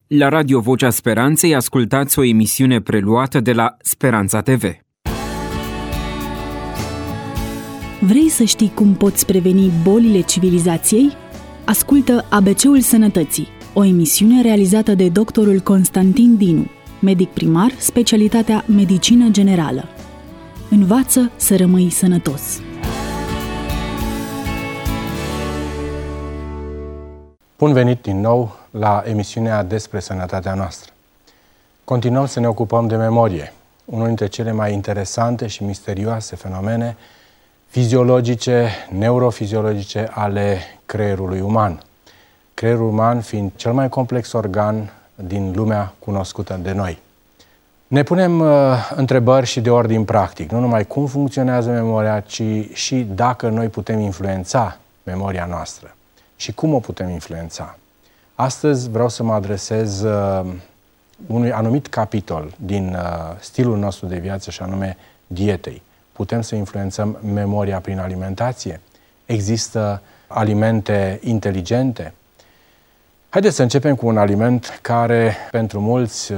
La Radio Vocea Speranței ascultați o emisiune preluată de la Speranța TV. Vrei să știi cum poți preveni bolile civilizației? Ascultă ABC-ul Sănătății, o emisiune realizată de doctorul Constantin Dinu, medic primar, specialitatea Medicină Generală. Învață să rămâi sănătos. Bun venit din nou la emisiunea despre sănătatea noastră. Continuăm să ne ocupăm de memorie, unul dintre cele mai interesante și misterioase fenomene fiziologice, neurofiziologice ale creierului uman. Creierul uman fiind cel mai complex organ din lumea cunoscută de noi. Ne punem întrebări și de ordin practic, nu numai cum funcționează memoria, ci și dacă noi putem influența memoria noastră. Și cum o putem influența? Astăzi vreau să mă adresez unui anumit capitol din stilul nostru de viață, și anume dietei. Putem să influențăm memoria prin alimentație? Există alimente inteligente? Haideți să începem cu un aliment care pentru mulți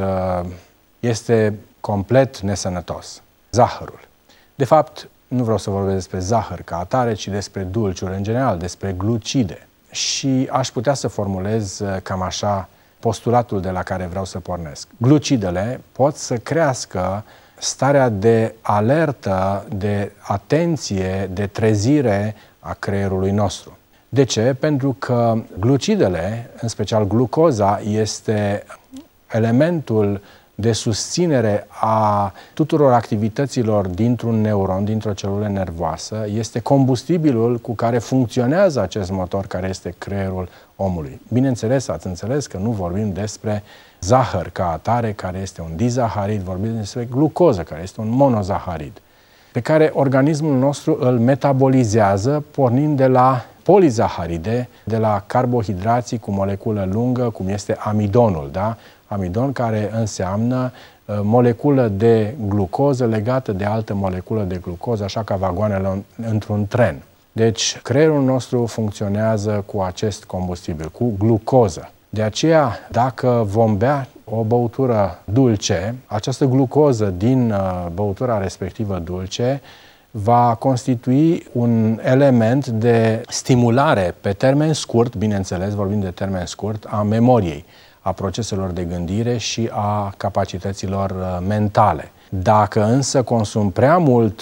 este complet nesănătos. Zahărul. De fapt, nu vreau să vorbesc despre zahăr ca atare, ci despre dulciuri în general, despre glucide. Și aș putea să formulez cam așa postulatul de la care vreau să pornesc. Glucidele pot să crească starea de alertă, de atenție, de trezire a creierului nostru. De ce? Pentru că glucidele, în special glucoza, este elementul de susținere a tuturor activităților dintr-un neuron, dintr-o celulă nervoasă, este combustibilul cu care funcționează acest motor care este creierul omului. Bineînțeles, ați înțeles că nu vorbim despre zahăr ca atare, care este un dizaharid, vorbim despre glucoză, care este un monozaharid, pe care organismul nostru îl metabolizează pornind de la polizaharide, de la carbohidrații cu moleculă lungă, cum este amidonul, da? Amidon care înseamnă moleculă de glucoză legată de altă moleculă de glucoză, așa ca vagoanele într-un tren. Deci, creierul nostru funcționează cu acest combustibil, cu glucoză. De aceea, dacă vom bea o băutură dulce, această glucoză din băutura respectivă dulce va constitui un element de stimulare pe termen scurt, bineînțeles, vorbim de termen scurt, a memoriei, a proceselor de gândire și a capacităților mentale. Dacă însă consum prea mult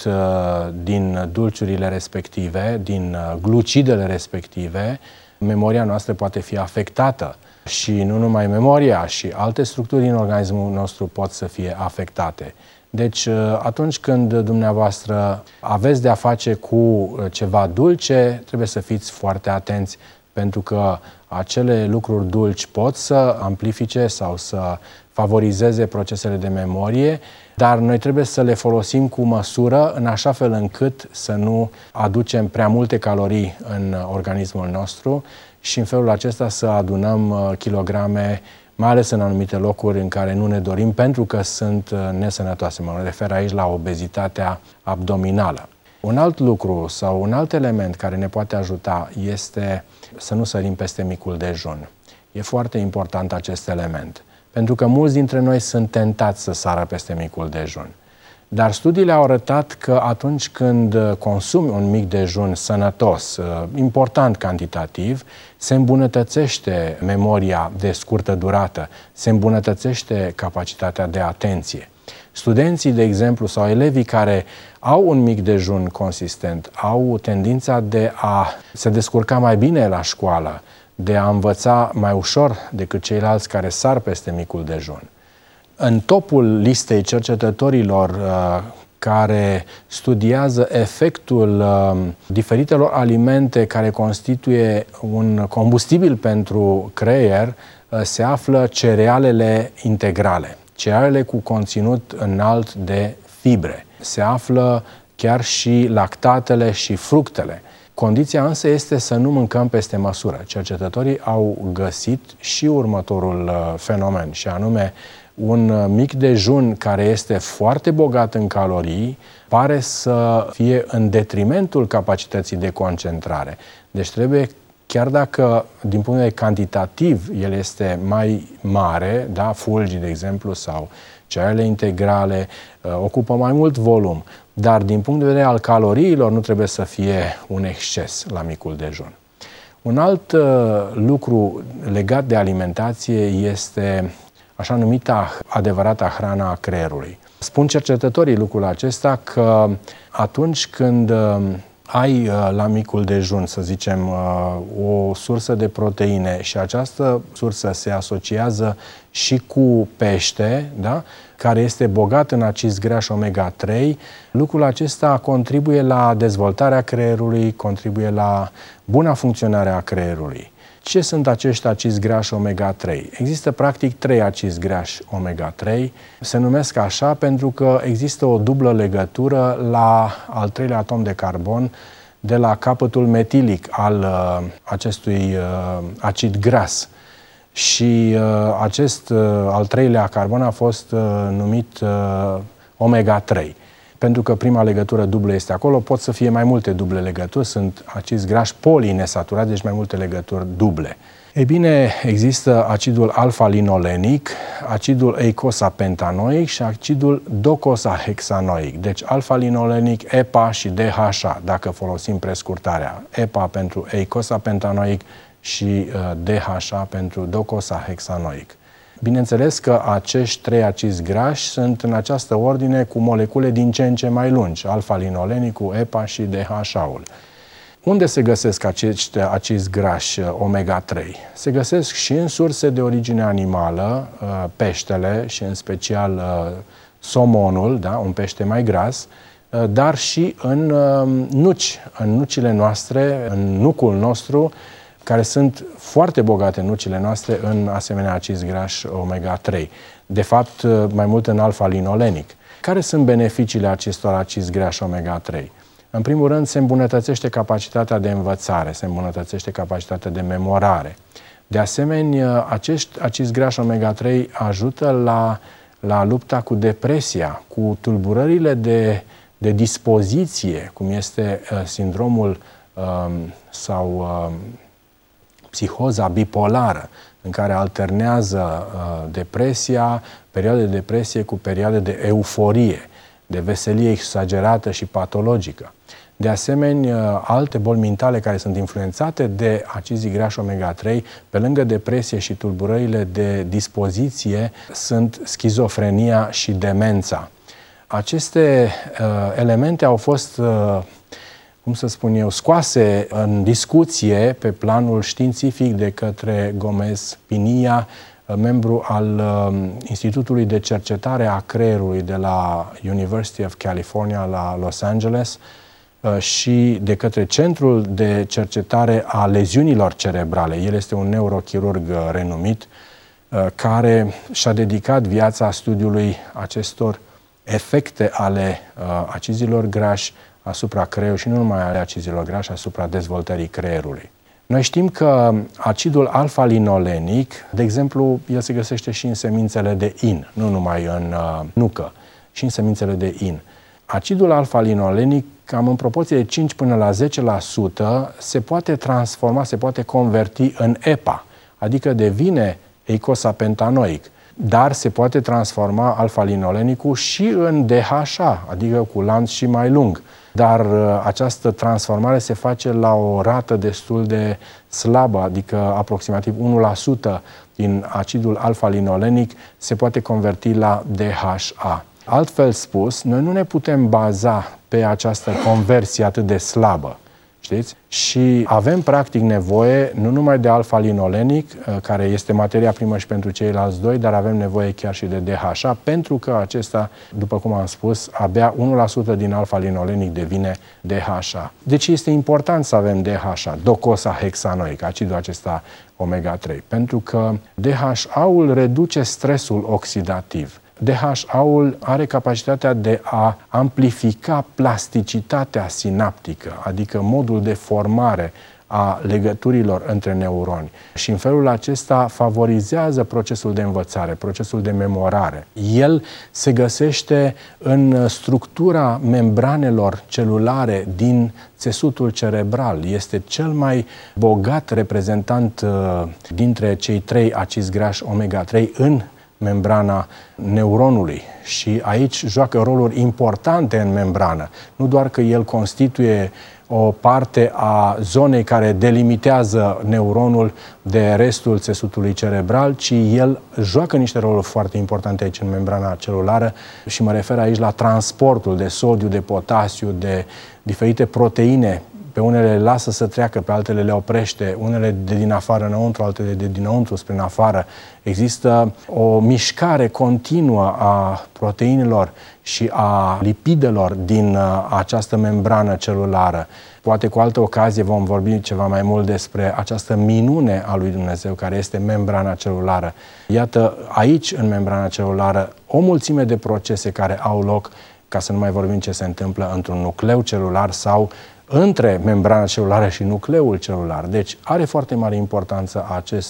din dulciurile respective, din glucidele respective, memoria noastră poate fi afectată. Și nu numai memoria, și alte structuri din organismul nostru pot să fie afectate. Deci, atunci când dumneavoastră aveți de-a face cu ceva dulce, trebuie să fiți foarte atenți, pentru că acele lucruri dulci pot să amplifice sau să favorizeze procesele de memorie, dar noi trebuie să le folosim cu măsură, în așa fel încât să nu aducem prea multe calorii în organismul nostru și în felul acesta să adunăm kilograme, mai ales în anumite locuri în care nu ne dorim, pentru că sunt nesănătoase. Mă refer aici la obezitatea abdominală. Un alt lucru sau un alt element care ne poate ajuta este să nu sărim peste micul dejun. E foarte important acest element, pentru că mulți dintre noi sunt tentați să sară peste micul dejun. Dar studiile au arătat că atunci când consumi un mic dejun sănătos, important cantitativ, se îmbunătățește memoria de scurtă durată, se îmbunătățește capacitatea de atenție. Studenții, de exemplu, sau elevii care au un mic dejun consistent, au tendința de a se descurca mai bine la școală, de a învăța mai ușor decât ceilalți care sar peste micul dejun. În topul listei cercetătorilor care studiază efectul diferitelor alimente care constituie un combustibil pentru creier, se află cerealele integrale, cerealele cu conținut înalt de fibre. Se află chiar și lactatele și fructele. Condiția însă este să nu mâncăm peste măsură. Cercetătorii au găsit și următorul fenomen, și anume un mic dejun care este foarte bogat în calorii pare să fie în detrimentul capacității de concentrare. Deci trebuie chiar dacă din punct de vedere cantitativ el este mai mare, da, fulgii, de exemplu, sau cereale integrale, ocupă mai mult volum, dar din punct de vedere al caloriilor nu trebuie să fie un exces la micul dejun. Un alt lucru legat de alimentație este așa numita adevărata hrana a creierului. Spun cercetătorii lucrul acesta că atunci când ai la micul dejun, să zicem, o sursă de proteine și această sursă se asociază și cu pește, da? Care este bogat în acizi grași omega-3, lucrul acesta contribuie la dezvoltarea creierului, contribuie la buna funcționare a creierului. Ce sunt acești acizi grași omega-3? Există practic 3 acizi grași omega-3. Se numesc așa pentru că există o dublă legătură la al treilea atom de carbon de la capătul metilic al acestui acid gras. Și acest al treilea carbon a fost numit omega-3. Pentru că prima legătură dublă este acolo, pot să fie mai multe duble legături, sunt acizi grași poliinesaturați, deci mai multe legături duble. Ei bine, există acidul alfa-linolenic, acidul eicosapentanoic și acidul docosahexanoic. Deci alfa-linolenic, EPA și DHA, dacă folosim prescurtarea. EPA pentru eicosapentanoic și DHA pentru docosahexanoic. Bineînțeles că acești 3 acizi grași sunt în această ordine cu molecule din ce în ce mai lungi, alfa-linolenicul, EPA și DHA-ul. Unde se găsesc acești acizi grași omega-3? Se găsesc și în surse de origine animală, peștele și în special somonul, da, un pește mai gras, dar și în nuci, în nucile noastre, în nucul nostru, care sunt foarte bogate nucile noastre în asemenea acizi grași omega-3. De fapt, mai mult în alfa-linolenic. Care sunt beneficiile acestor acizi grași omega-3? În primul rând, se îmbunătățește capacitatea de învățare, se îmbunătățește capacitatea de memorare. De asemenea, acești acizi grași omega-3 ajută la lupta cu depresia, cu tulburările de dispoziție, cum este sindromul sau psihoza bipolară, în care alternează depresia, perioade de depresie cu perioade de euforie, de veselie exagerată și patologică. De asemenea, alte boli mentale care sunt influențate de acizii grași omega-3, pe lângă depresie și tulburările de dispoziție, sunt schizofrenia și demența. Aceste elemente au fost scoase în discuție pe planul științific de către Gomez Pinilla, membru al Institutului de Cercetare a Creierului de la University of California la Los Angeles și de către Centrul de Cercetare a Leziunilor Cerebrale. El este un neurochirurg renumit care și-a dedicat viața studiului acestor efecte ale acizilor grași asupra creierului și nu numai ale acizilor grași, asupra dezvoltării creierului. Noi știm că acidul alfa-linolenic, de exemplu, el se găsește și în semințele de in, nu numai în nucă, și în semințele de in. Acidul alfa-linolenic, cam în proporție de 5 până la 10%, se poate transforma, se poate converti în EPA, adică devine eicosapentanoic, dar se poate transforma alfa-linolenicul și în DHA, adică cu lanț și mai lung. Dar această transformare se face la o rată destul de slabă, adică aproximativ 1% din acidul alfa-linolenic se poate converti la DHA. Altfel spus, noi nu ne putem baza pe această conversie atât de slabă, știți? Și avem practic nevoie nu numai de alfa-linolenic, care este materia primă și pentru ceilalți doi, dar avem nevoie chiar și de DHA, pentru că acesta, după cum am spus, abia 1% din alfa-linolenic devine DHA. Deci este important să avem DHA, docosahexanoic, acidul acesta omega-3, pentru că DHA-ul reduce stresul oxidativ. DHA-ul are capacitatea de a amplifica plasticitatea sinaptică, adică modul de formare a legăturilor între neuroni și în felul acesta favorizează procesul de învățare, procesul de memorare. El se găsește în structura membranelor celulare din țesutul cerebral. Este cel mai bogat reprezentant dintre cei 3 acizi grași omega-3 în membrana neuronului și aici joacă roluri importante în membrană. Nu doar că el constituie o parte a zonei care delimitează neuronul de restul țesutului cerebral, ci el joacă niște roluri foarte importante aici în membrana celulară și mă refer aici la transportul de sodiu, de potasiu, de diferite proteine. Pe unele le lasă să treacă, pe altele le oprește, unele de din afară înăuntru, altele de dinăuntru spre în afară. Există o mișcare continuă a proteinelor și a lipidelor din această membrană celulară. Poate cu altă ocazie vom vorbi ceva mai mult despre această minune a lui Dumnezeu, care este membrana celulară. Iată, aici, în membrana celulară, o mulțime de procese care au loc, ca să nu mai vorbim ce se întâmplă într-un nucleu celular sau între membrana celulară și nucleul celular. Deci are foarte mare importanță acest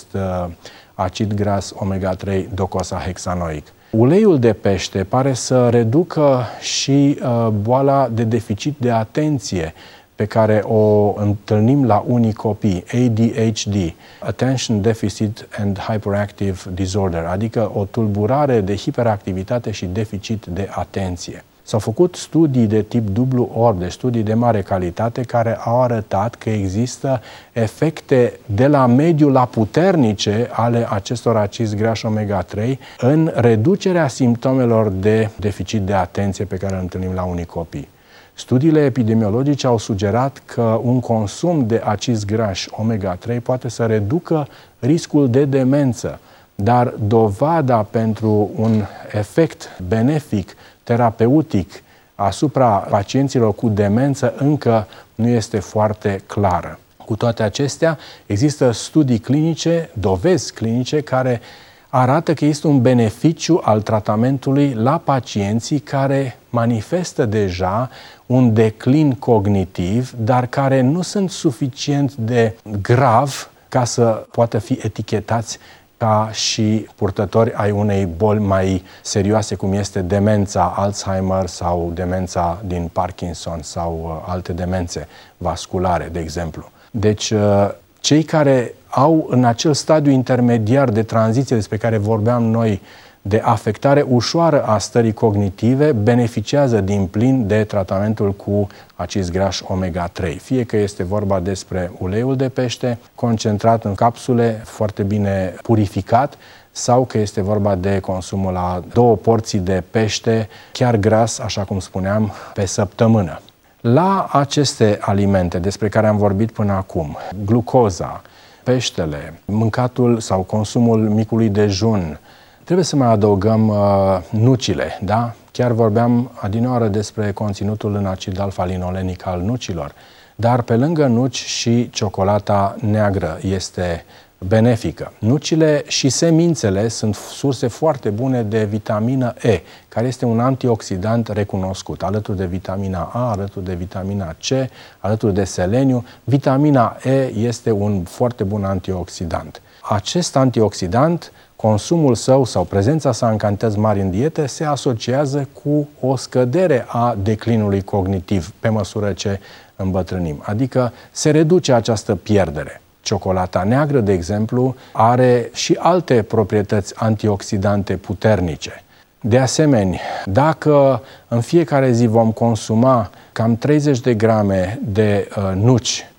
acid gras omega-3 docosahexanoic. Uleiul de pește pare să reducă și boala de deficit de atenție pe care o întâlnim la unii copii, ADHD, Attention Deficit and Hyperactive Disorder, adică o tulburare de hiperactivitate și deficit de atenție. S-au făcut studii de tip dublu orb, deci studii de mare calitate, care au arătat că există efecte de la mediu la puternice ale acestor acizi grași omega-3 în reducerea simptomelor de deficit de atenție pe care îl întâlnim la unii copii. Studiile epidemiologice au sugerat că un consum de acizi grași omega-3 poate să reducă riscul de demență, dar dovada pentru un efect benefic terapeutic asupra pacienților cu demență încă nu este foarte clară. Cu toate acestea, există studii clinice, dovezi clinice care arată că este un beneficiu al tratamentului la pacienții care manifestă deja un declin cognitiv, dar care nu sunt suficient de grav ca să poată fi etichetați ca și purtători ai unei boli mai serioase, cum este demența Alzheimer sau demența din Parkinson sau alte demențe vasculare, de exemplu. Deci, cei care au în acel stadiu intermediar de tranziție despre care vorbeam noi, de afectare ușoară a stării cognitive, beneficiază din plin de tratamentul cu acizi grași omega-3. Fie că este vorba despre uleiul de pește, concentrat în capsule, foarte bine purificat, sau că este vorba de consumul la 2 porții de pește, chiar gras, așa cum spuneam, pe săptămână. La aceste alimente despre care am vorbit până acum, glucoza, peștele, mâncatul sau consumul micului dejun, trebuie să mai adăugăm nucile, da? Chiar vorbeam adinaoară despre conținutul în acid alfa-linolenic al nucilor, dar pe lângă nuci și ciocolata neagră este benefică. Nucile și semințele sunt surse foarte bune de vitamină E, care este un antioxidant recunoscut, alături de vitamina A, alături de vitamina C, alături de seleniu. Vitamina E este un foarte bun antioxidant. Acest antioxidant, consumul său sau prezența sa în cantități mari în dietă se asociază cu o scădere a declinului cognitiv pe măsură ce îmbătrânim, adică se reduce această pierdere. Ciocolata neagră, de exemplu, are și alte proprietăți antioxidante puternice. De asemenea, dacă în fiecare zi vom consuma cam 30 de grame de nuci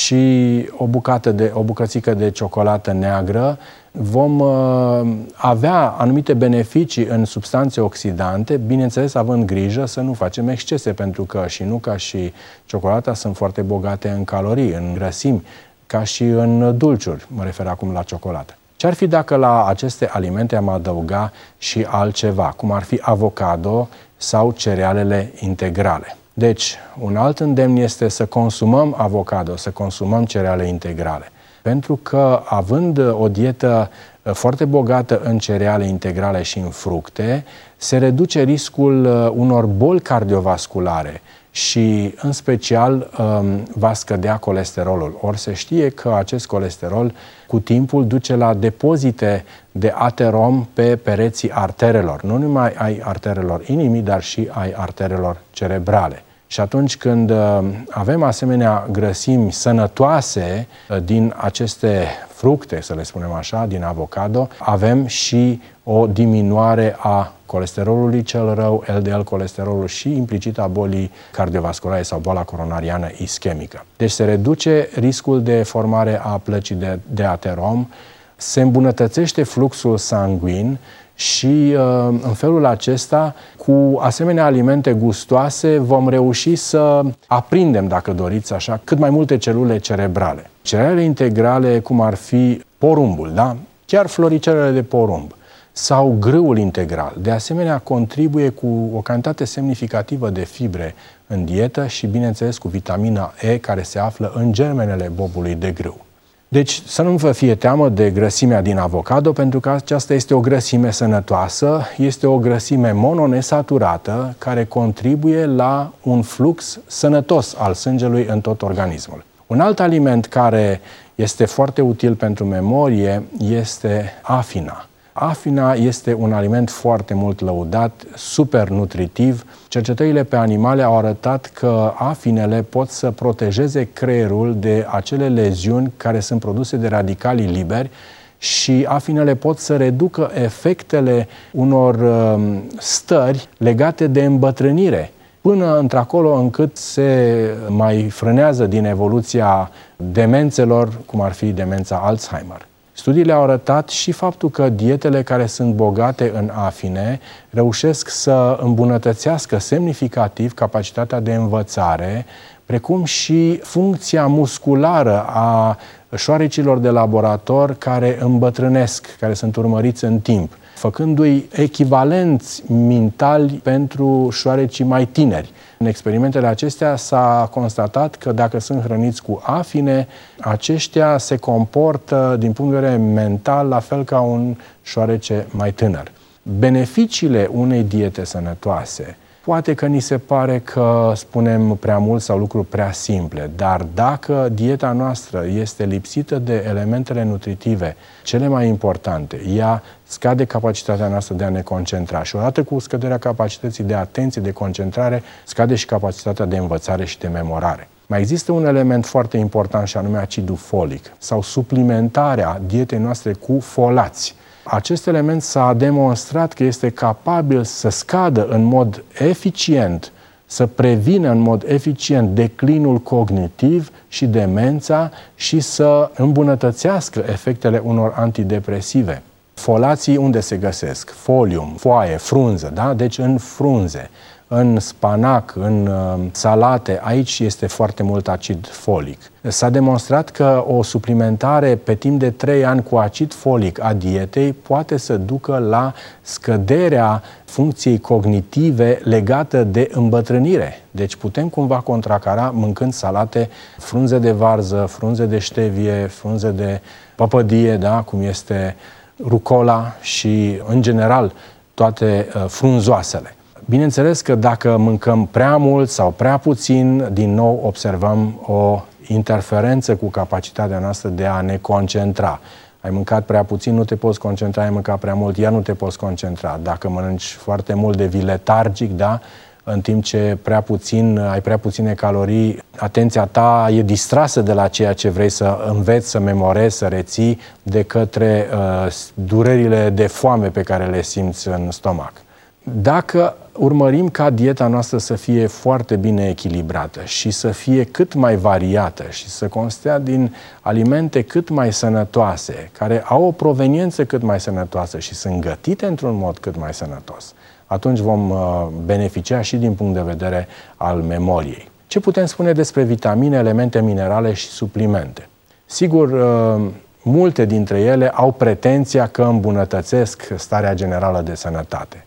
și o bucățică de ciocolată neagră, vom avea anumite beneficii în substanțe oxidante, bineînțeles având grijă să nu facem excese, pentru că și nuca și ciocolata sunt foarte bogate în calorii, în grăsimi, ca și în dulciuri, mă refer acum la ciocolată. Ce-ar fi dacă la aceste alimente am adăuga și altceva, cum ar fi avocado sau cerealele integrale? Deci, un alt îndemn este să consumăm avocado, să consumăm cereale integrale. Pentru că, având o dietă foarte bogată în cereale integrale și în fructe, se reduce riscul unor boli cardiovasculare și în special va scădea colesterolul. Ori se știe că acest colesterol cu timpul duce la depozite de aterom pe pereții arterelor, nu numai ai arterelor inimii, dar și ai arterelor cerebrale. Și atunci când avem asemenea grăsimi sănătoase din aceste fructe, să le spunem așa, din avocado, avem și o diminuare a colesterolului cel rău, LDL colesterolul și implicit a bolii cardiovasculare sau boala coronariană ischemică. Deci se reduce riscul de formare a plăcii de aterom, se îmbunătățește fluxul sanguin și în felul acesta, cu asemenea alimente gustoase, vom reuși să aprindem, dacă doriți așa, cât mai multe celule cerebrale. Cerealele integrale, cum ar fi porumbul, da? Chiar floricelele de porumb sau grâul integral, de asemenea contribuie cu o cantitate semnificativă de fibre în dietă și, bineînțeles, cu vitamina E, care se află în germenele bobului de grâu. Deci să nu vă fie teamă de grăsimea din avocado, pentru că aceasta este o grăsime sănătoasă, este o grăsime mononesaturată care contribuie la un flux sănătos al sângelui în tot organismul. Un alt aliment care este foarte util pentru memorie este afina. Afina este un aliment foarte mult lăudat, super nutritiv. Cercetările pe animale au arătat că afinele pot să protejeze creierul de acele leziuni care sunt produse de radicalii liberi și afinele pot să reducă efectele unor stări legate de îmbătrânire, până într-acolo încât se mai frânează din evoluția demențelor, cum ar fi demența Alzheimer. Studiile au arătat și faptul că dietele care sunt bogate în afine reușesc să îmbunătățească semnificativ capacitatea de învățare, precum și funcția musculară a șoarecilor de laborator care îmbătrânesc, care sunt urmăriți în timp, făcându-i echivalenți mentali pentru șoarecii mai tineri. În experimentele acestea s-a constatat că dacă sunt hrăniți cu afine, aceștia se comportă din punct de vedere mental la fel ca un șoarece mai tânăr. Beneficiile unei diete sănătoase, poate că ni se pare că spunem prea mult sau lucruri prea simple, dar dacă dieta noastră este lipsită de elementele nutritive cele mai importante, ea scade capacitatea noastră de a ne concentra și odată cu scăderea capacității de atenție, de concentrare, scade și capacitatea de învățare și de memorare. Mai există un element foarte important și anume acidul folic sau suplimentarea dietei noastre cu folați. Acest element s-a demonstrat că este capabil să scadă în mod eficient, să prevină în mod eficient declinul cognitiv și demența și să îmbunătățească efectele unor antidepresive. Folații unde se găsesc? Folium, foaie, frunză, da? Deci în frunze, în spanac, în salate, aici este foarte mult acid folic. S-a demonstrat că o suplimentare pe timp de 3 ani cu acid folic a dietei poate să ducă la scăderea funcției cognitive legată de îmbătrânire. Deci putem cumva contracara mâncând salate, frunze de varză, frunze de ștevie, frunze de păpădie, da? Cum este rucola și, în general, toate frunzoasele. Bineînțeles că dacă mâncăm prea mult sau prea puțin, din nou observăm o interferență cu capacitatea noastră de a ne concentra. Ai mâncat prea puțin, nu te poți concentra, ai mâncat prea mult, iar nu te poți concentra. Dacă mănânci foarte mult, devii letargic, da? În timp ce ai prea puține calorii, atenția ta e distrasă de la ceea ce vrei să înveți, să memorezi, să reții, de către durerile de foame pe care le simți în stomac. Dacă urmărim ca dieta noastră să fie foarte bine echilibrată și să fie cât mai variată și să constea din alimente cât mai sănătoase, care au o proveniență cât mai sănătoasă și sunt gătite într-un mod cât mai sănătos, atunci vom beneficia și din punct de vedere al memoriei. Ce putem spune despre vitamine, elemente minerale și suplimente? Sigur, multe dintre ele au pretenția că îmbunătățesc starea generală de sănătate.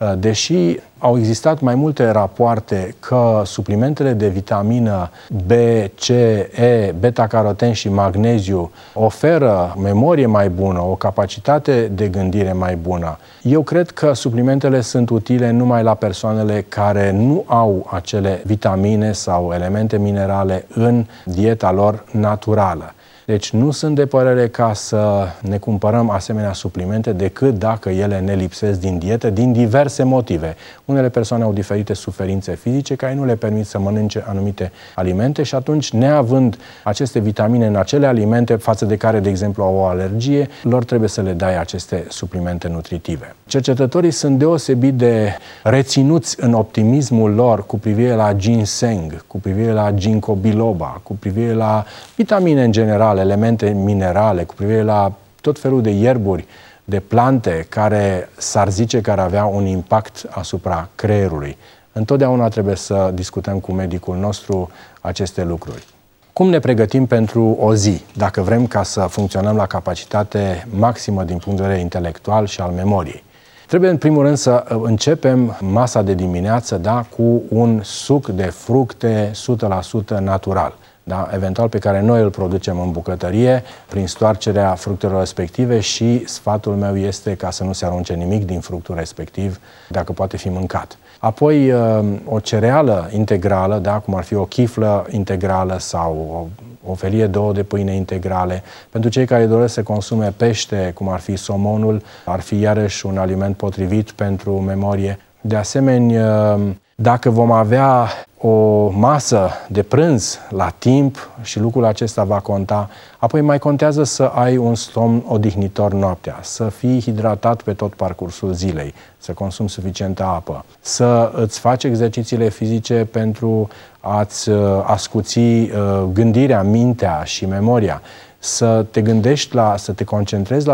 Deși au existat mai multe rapoarte că suplimentele de vitamină B, C, E, beta-caroten și magneziu oferă memorie mai bună, o capacitate de gândire mai bună, eu cred că suplimentele sunt utile numai la persoanele care nu au acele vitamine sau elemente minerale în dieta lor naturală. Deci nu sunt de părere ca să ne cumpărăm asemenea suplimente decât dacă ele ne lipsesc din dietă, din diverse motive. Unele persoane au diferite suferințe fizice care nu le permit să mănânce anumite alimente și atunci, neavând aceste vitamine în acele alimente față de care, de exemplu, au o alergie, lor trebuie să le dai aceste suplimente nutritive. Cercetătorii sunt deosebit de reținuți în optimismul lor cu privire la ginseng, cu privire la ginkgo biloba, cu privire la vitamine în general, elemente minerale, cu privire la tot felul de ierburi, de plante care s-ar zice că ar avea un impact asupra creierului. Întotdeauna trebuie să discutăm cu medicul nostru aceste lucruri. Cum ne pregătim pentru o zi, dacă vrem ca să funcționăm la capacitate maximă din punct de vedere intelectual și al memoriei? Trebuie în primul rând să începem masa de dimineață, cu un suc de fructe 100% natural. Eventual pe care noi îl producem în bucătărie prin stoarcerea fructelor respective și sfatul meu este ca să nu se arunce nimic din fructul respectiv, dacă poate fi mâncat. Apoi o cereală integrală, cum ar fi o chiflă integrală sau o felie de ouă de pâine integrale. Pentru cei care doresc să consume pește, cum ar fi somonul, ar fi iarăși un aliment potrivit pentru memorie. De asemenea, dacă vom avea o masă de prânz la timp și lucrul acesta va conta, apoi mai contează să ai un somn odihnitor noaptea, să fii hidratat pe tot parcursul zilei, să consumi suficientă apă, să îți faci exercițiile fizice pentru a-ți ascuți gândirea, mintea și memoria, să te gândești să te concentrezi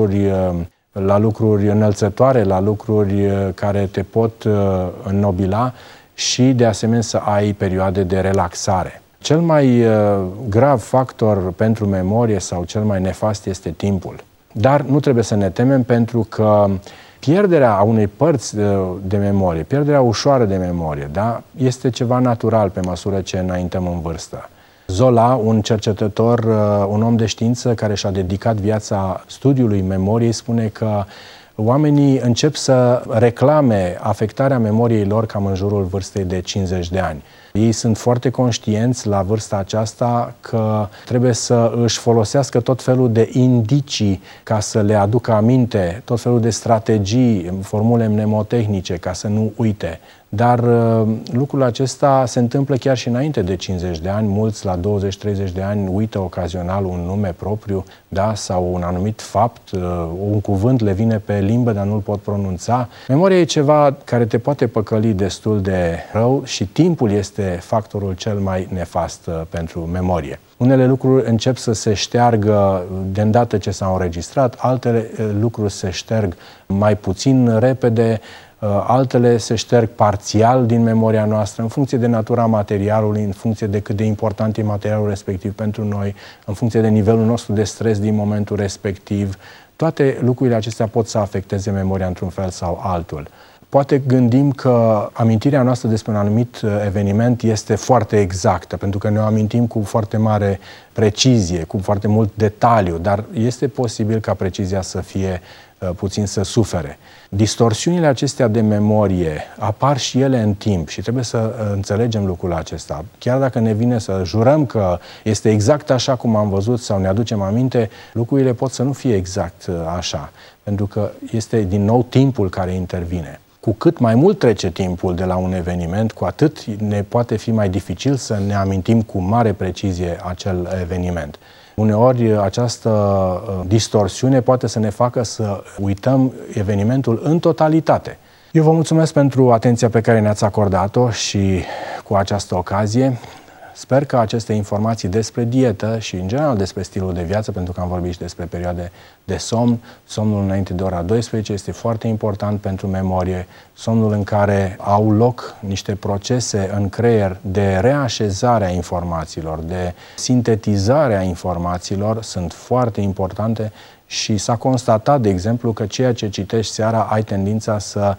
la lucruri înălțătoare, la lucruri care te pot înnobila și, de asemenea, să ai perioade de relaxare. Cel mai grav factor pentru memorie sau cel mai nefast este timpul. Dar nu trebuie să ne temem pentru că pierderea a unei părți de memorie, pierderea ușoară de memorie, este ceva natural pe măsură ce înaintăm în vârstă. Zola, un cercetător, un om de știință care și-a dedicat viața studiului memoriei, spune că oamenii încep să reclame afectarea memoriei lor cam în jurul vârstei de 50 de ani. Ei sunt foarte conștienți la vârsta aceasta că trebuie să își folosească tot felul de indicii ca să le aducă aminte, tot felul de strategii, formule mnemotehnice ca să nu uite. Dar lucrul acesta se întâmplă chiar și înainte de 50 de ani. Mulți la 20-30 de ani uită ocazional un nume propriu, sau un anumit fapt, un cuvânt le vine pe limbă, dar nu-l pot pronunța. Memoria e ceva care te poate păcăli destul de rău și timpul este factorul cel mai nefast pentru memorie. Unele lucruri încep să se șteargă de îndată ce s-au înregistrat, altele lucruri se șterg mai puțin repede, altele se șterg parțial din memoria noastră, în funcție de natura materialului, în funcție de cât de important e materialul respectiv pentru noi, în funcție de nivelul nostru de stres din momentul respectiv. Toate lucrurile acestea pot să afecteze memoria într-un fel sau altul. Poate gândim că amintirea noastră despre un anumit eveniment este foarte exactă, pentru că ne o amintim cu foarte mare precizie, cu foarte mult detaliu, dar este posibil ca precizia să fie puțin să sufere. Distorsiunile acestea de memorie apar și ele în timp și trebuie să înțelegem lucrul acesta. Chiar dacă ne vine să jurăm că este exact așa cum am văzut sau ne aducem aminte, lucrurile pot să nu fie exact așa, pentru că este din nou timpul care intervine. Cu cât mai mult trece timpul de la un eveniment, cu atât ne poate fi mai dificil să ne amintim cu mare precizie acel eveniment. Uneori această distorsiune poate să ne facă să uităm evenimentul în totalitate. Eu vă mulțumesc pentru atenția pe care ne-ați acordat-o și cu această ocazie. Sper că aceste informații despre dietă și, în general, despre stilul de viață, pentru că am vorbit și despre perioade de somn, somnul înainte de ora 12 este foarte important pentru memorie, somnul în care au loc niște procese în creier de reașezare a informațiilor, de sintetizare a informațiilor, sunt foarte importante și s-a constatat, de exemplu, că ceea ce citești seara ai tendința să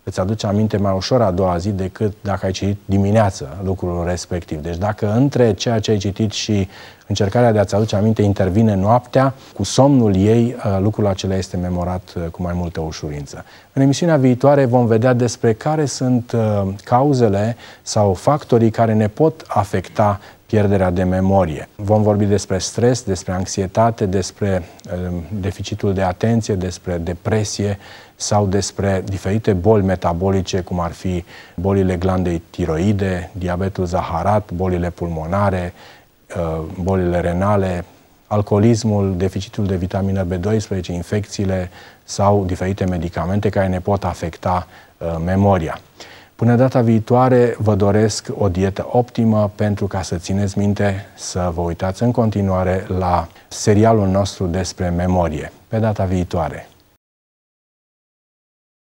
îți aduce aminte mai ușor a doua zi decât dacă ai citit dimineață lucrul respectiv. Deci dacă între ceea ce ai citit și încercarea de a-ți aduce aminte intervine noaptea, cu somnul ei, lucrul acela este memorat cu mai multă ușurință. În emisiunea viitoare vom vedea despre care sunt cauzele sau factorii care ne pot afecta pierderea de memorie. Vom vorbi despre stres, despre anxietate, despre deficitul de atenție, despre depresie sau despre diferite boli metabolice, cum ar fi bolile glandei tiroide, diabetul zaharat, bolile pulmonare, bolile renale, alcoolismul, deficitul de vitamină B12, infecțiile sau diferite medicamente care ne pot afecta memoria. Până data viitoare, vă doresc o dietă optimă pentru ca să țineți minte să vă uitați în continuare la serialul nostru despre memorie. Pe data viitoare!